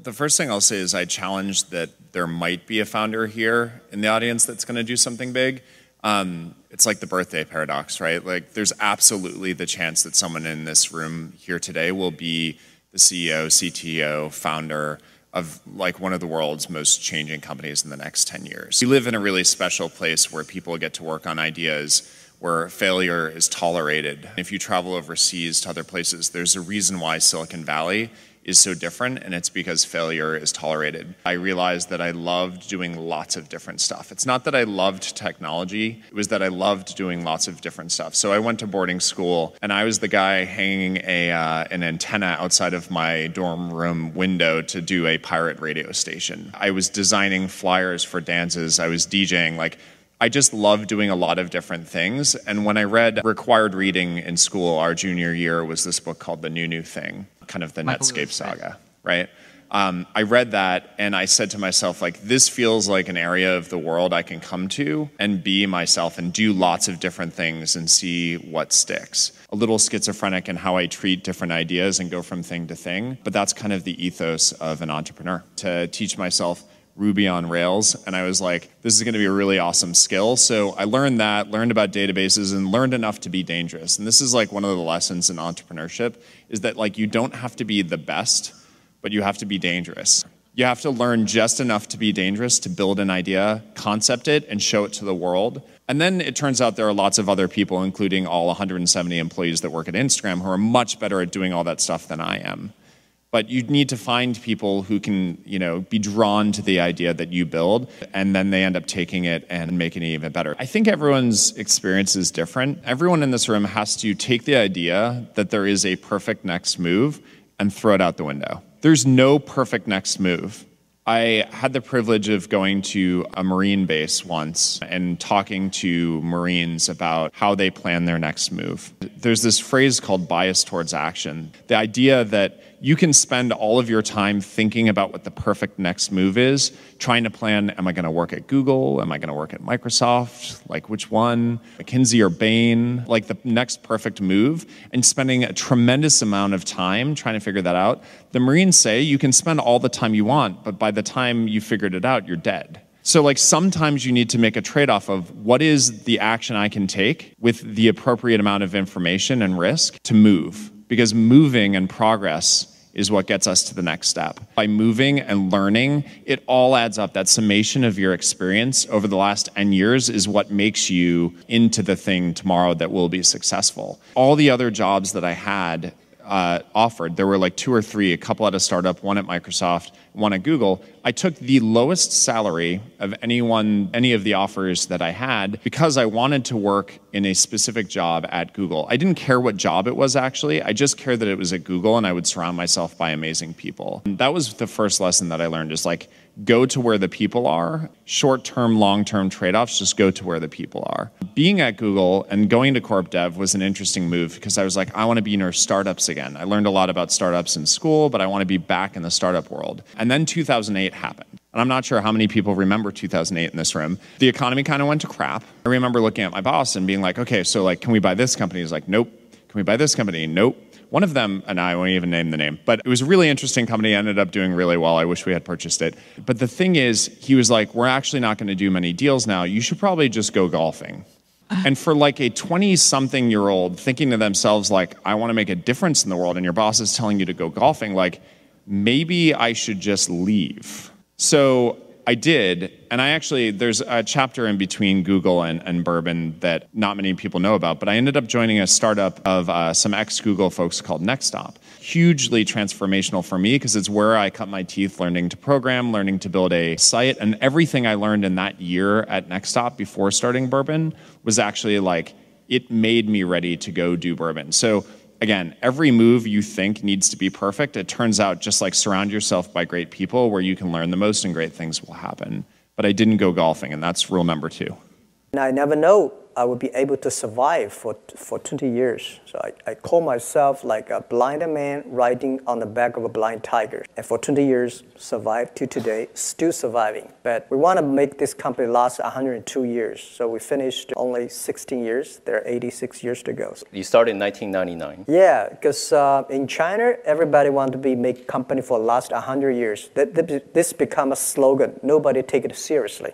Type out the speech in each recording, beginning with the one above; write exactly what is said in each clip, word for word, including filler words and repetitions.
The first thing I'll say is I challenge that there might be a founder here in the audience that's going to do something big. Um, it's like the birthday paradox, right? Like there's absolutely the chance that someone in this room here today will be the C E O, C T O, founder of like one of the world's most changing companies in the next ten years. We live in a really special place where people get to work on ideas where failure is tolerated. If you travel overseas to other places, there's a reason why Silicon Valley is so different, and it's because failure is tolerated. I realized that I loved doing lots of different stuff. It's not that I loved technology, it was that I loved doing lots of different stuff. So I went to boarding school, and I was the guy hanging a, uh, an antenna outside of my dorm room window to do a pirate radio station. I was designing flyers for dances, I was DJing, like, I just love doing a lot of different things. And when I read required reading in school, our junior year was this book called The New New Thing, kind of the Michael Netscape Lewis, saga, right? Um, I read that and I said to myself, like, this feels like an area of the world I can come to and be myself and do lots of different things and see what sticks. A little schizophrenic in how I treat different ideas and go from thing to thing, but that's kind of the ethos of an entrepreneur. To teach myself Ruby on Rails, and I was like, this is going to be a really awesome skill. So I learned that, learned about databases, and learned enough to be dangerous. And this is like one of the lessons in entrepreneurship, is that like you don't have to be the best, but you have to be dangerous. You have to learn just enough to be dangerous to build an idea, concept it, and show it to the world. And then it turns out there are lots of other people, including all one hundred seventy employees that work at Instagram, who are much better at doing all that stuff than I am. But you need to find people who can, you know, be drawn to the idea that you build, and then they end up taking it and making it even better. I think everyone's experience is different. Everyone in this room has to take the idea that there is a perfect next move and throw it out the window. There's no perfect next move. I had the privilege of going to a Marine base once and talking to Marines about how they plan their next move. There's this phrase called bias towards action. The idea that you can spend all of your time thinking about what the perfect next move is, trying to plan, am I going to work at Google? Am I going to work at Microsoft? Like which one? McKinsey or Bain? Like the next perfect move, and spending a tremendous amount of time trying to figure that out. The Marines say you can spend all the time you want, but by the time you figured it out, you're dead. So like sometimes you need to make a trade-off of what is the action I can take with the appropriate amount of information and risk to move. Because moving and progress is what gets us to the next step. By moving and learning, it all adds up. That summation of your experience over the last N years is what makes you into the thing tomorrow that will be successful. All the other jobs that I had uh, offered, there were like two or three, a couple at a startup, one at Microsoft, one at Google. I took the lowest salary of anyone, any of the offers that I had because I wanted to work in a specific job at Google. I didn't care what job it was actually. I just cared that it was at Google and I would surround myself by amazing people. And that was the first lesson that I learned, is like, go to where the people are. Short-term, long-term trade-offs, just go to where the people are. Being at Google and going to Corp Dev was an interesting move because I was like, I want to be near startups again. I learned a lot about startups in school, but I want to be back in the startup world. And then two thousand eight happened. And I'm not sure how many people remember two thousand eight in this room. The economy kind of went to crap. I remember looking at my boss and being like, okay, so like, can we buy this company? He's like, nope. Can we buy this company? Nope. One of them, and I won't even name the name, but it was a really interesting company, ended up doing really well. I wish we had purchased it. But the thing is, he was like, we're actually not going to do many deals now. You should probably just go golfing. And for like a twenty-something-year-old thinking to themselves, like, I want to make a difference in the world, and your boss is telling you to go golfing, like, maybe I should just leave. So I did, and I actually, there's a chapter in between Google and, and Bourbon that not many people know about, but I ended up joining a startup of uh, some ex-Google folks called Nextstop. Hugely transformational for me because it's where I cut my teeth learning to program, learning to build a site, and everything I learned in that year at Nextstop before starting Bourbon was actually like, it made me ready to go do Bourbon. So again, every move you think needs to be perfect. It turns out just like surround yourself by great people where you can learn the most and great things will happen. But I didn't go golfing, and that's rule number two. I never know I would be able to survive for, for twenty years. So I, I call myself like a blind man riding on the back of a blind tiger. And for twenty years, survived to today, still surviving. But we want to make this company last one hundred two years. So we finished only sixteen years. There are eighty-six years to go. You started in nineteen ninety-nine. Yeah, because uh, in China, everybody want to be make company for the last one hundred years. This become a slogan. Nobody take it seriously.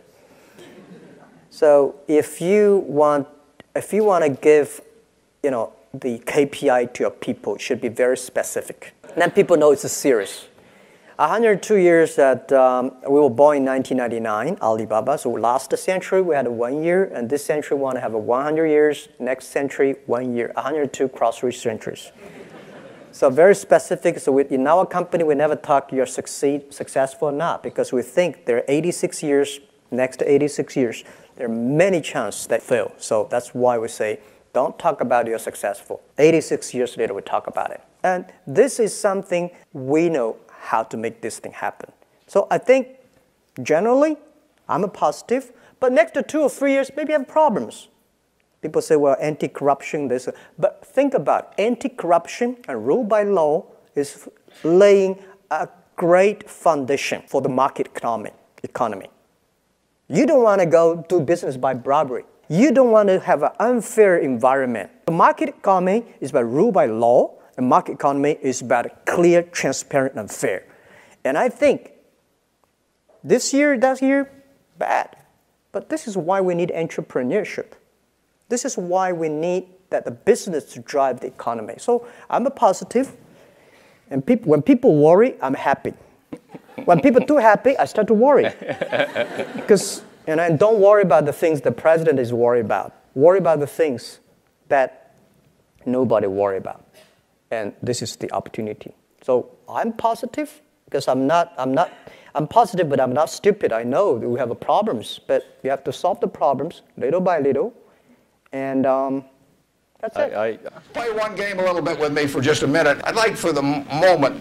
So if you want, if you want to give, you know, the K P I to your people, it should be very specific. Then people know it's serious. one hundred two years that um, we were born in nineteen ninety-nine, Alibaba. So last century we had one year, and this century we want to have a one hundred years. Next century, one year. one hundred two cross-rich centuries. So very specific. So we, in our company, we never talk you're succeed, successful or not, because we think there are eighty-six years. Next to eighty-six years, there are many chances that fail. So that's why we say, don't talk about you're successful. eighty-six years later, we talk about it. And this is something we know how to make this thing happen. So I think, generally, I'm a positive. But next to two or three years, maybe I have problems. People say, well, anti-corruption, this. But think about it. Anti-corruption and rule by law is laying a great foundation for the market economy. economy. You don't want to go do business by bribery. You don't want to have an unfair environment. The market economy is about rule by law, and market economy is about clear, transparent, and fair. And I think this year, that year, bad. But this is why we need entrepreneurship. This is why we need that the business to drive the economy. So I'm a positive, and people, when people worry, I'm happy. When people are too happy, I start to worry. Because, you know, and don't worry about the things the president is worried about. Worry about the things that nobody worry about. And this is the opportunity. So I'm positive because I'm not, I'm not, I'm positive, but I'm not stupid. I know that we have problems, but we have to solve the problems little by little. And um, that's it. I, I, Play one game a little bit with me for just a minute. I'd like for the moment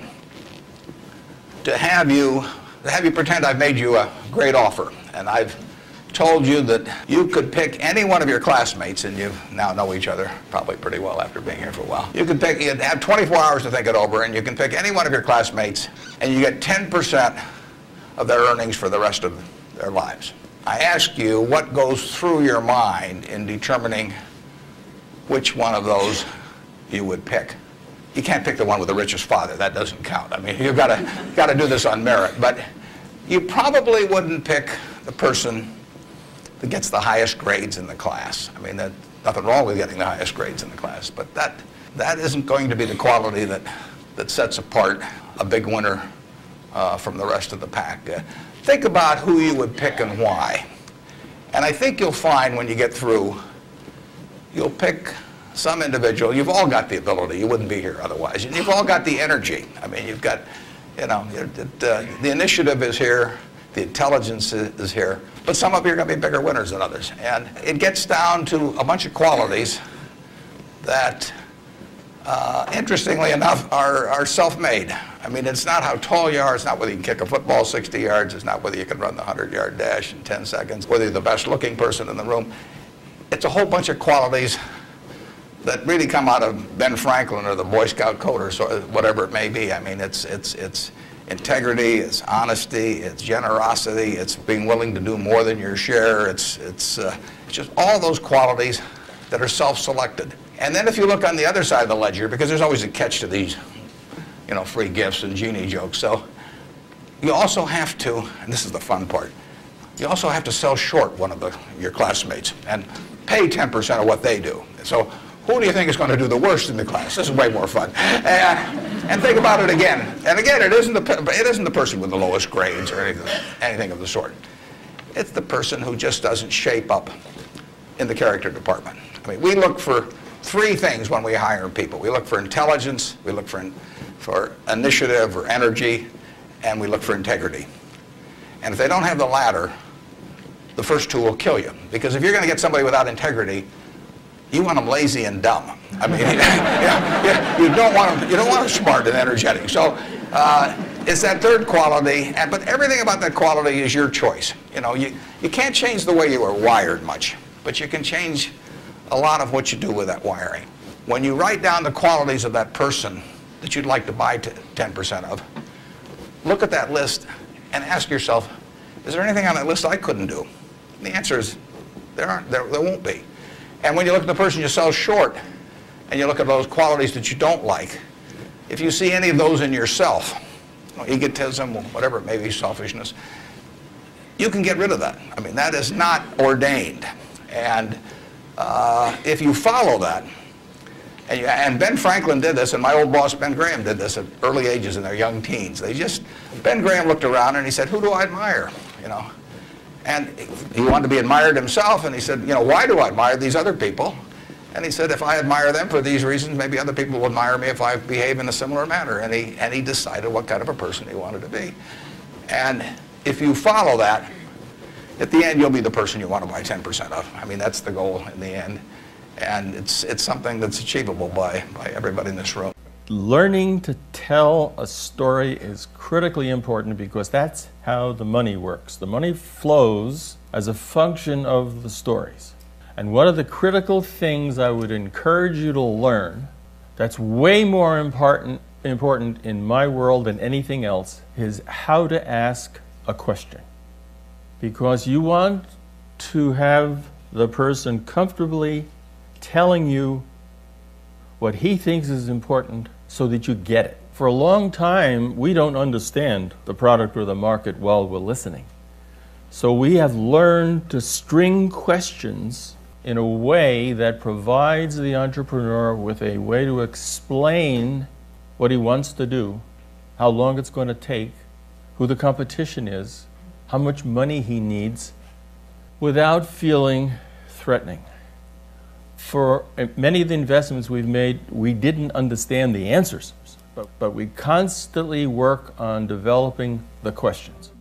to have you, to have you pretend I've made you a great offer, and I've told you that you could pick any one of your classmates, and you now know each other probably pretty well after being here for a while. You could pick, you'd have twenty-four hours to think it over, and you can pick any one of your classmates, and you get ten percent of their earnings for the rest of their lives. I ask you what goes through your mind in determining which one of those you would pick. You can't pick the one with the richest father. That doesn't count. I mean, you've got to got to do this on merit. But you probably wouldn't pick the person that gets the highest grades in the class. I mean, there's nothing wrong with getting the highest grades in the class, but that that isn't going to be the quality that that sets apart a big winner uh, from the rest of the pack. Uh, think about who you would pick and why. And I think you'll find when you get through, you'll pick some individual. You've all got the ability. You wouldn't be here otherwise. And you've all got the energy. I mean, you've got, you know, it, uh, the initiative is here. The intelligence is, is here. But some of you are going to be bigger winners than others. And it gets down to a bunch of qualities that, uh, interestingly enough, are, are self-made. I mean, it's not how tall you are. It's not whether you can kick a football sixty yards. It's not whether you can run the hundred-yard dash in ten seconds, whether you're the best-looking person in the room. It's a whole bunch of qualities that really come out of Ben Franklin or the Boy Scout code or so, whatever it may be. I mean, it's, it's, it's integrity, it's honesty, it's generosity, it's being willing to do more than your share. It's, it's, uh, it's just all those qualities that are self-selected. And then if you look on the other side of the ledger, because there's always a catch to these, you know, free gifts and genie jokes. So you also have to, and this is the fun part, you also have to sell short one of the, your classmates and pay ten percent of what they do. So who do you think is going to do the worst in the class? This is way more fun. And, and think about it again. And again, it isn't, the, it isn't the person with the lowest grades or anything, anything of the sort. It's the person who just doesn't shape up in the character department. I mean, we look for three things when we hire people. We look for intelligence, we look for, for initiative or energy, and we look for integrity. And if they don't have the latter, the first two will kill you. Because if you're going to get somebody without integrity, you want them lazy and dumb. I mean, yeah, you don't want them. You don't want them smart and energetic. So uh, it's that third quality, and but everything about that quality is your choice. You know, you you can't change the way you are wired much, but you can change a lot of what you do with that wiring. When you write down the qualities of that person that you'd like to buy ten percent of, look at that list and ask yourself, is there anything on that list I couldn't do? And the answer is, there aren't, there, there won't be. And when you look at the person you sell short, and you look at those qualities that you don't like, if you see any of those in yourself, you know, egotism, whatever it may be, selfishness, you can get rid of that. I mean, that is not ordained. And uh, if you follow that, and, you, and Ben Franklin did this, and my old boss Ben Graham did this at early ages in their young teens. They just, Ben Graham looked around and he said, who do I admire? You know, and he wanted to be admired himself, and he said, you know, why do I admire these other people? And he said, if I admire them for these reasons, maybe other people will admire me if I behave in a similar manner. And he, and he decided what kind of a person he wanted to be. And if you follow that, at the end, you'll be the person you want to buy ten percent of. I mean, that's the goal in the end. And it's, it's something that's achievable by, by everybody in this room. Learning to tell a story is critically important because that's how the money works. The money flows as a function of the stories. And one of the critical things I would encourage you to learn that's way more important, important in my world than anything else is how to ask a question. Because you want to have the person comfortably telling you what he thinks is important so that you get it. For a long time, we don't understand the product or the market while we're listening. So we have learned to string questions in a way that provides the entrepreneur with a way to explain what he wants to do, how long it's going to take, who the competition is, how much money he needs, without feeling threatening. For many of the investments we've made, we didn't understand the answers, but, but we constantly work on developing the questions.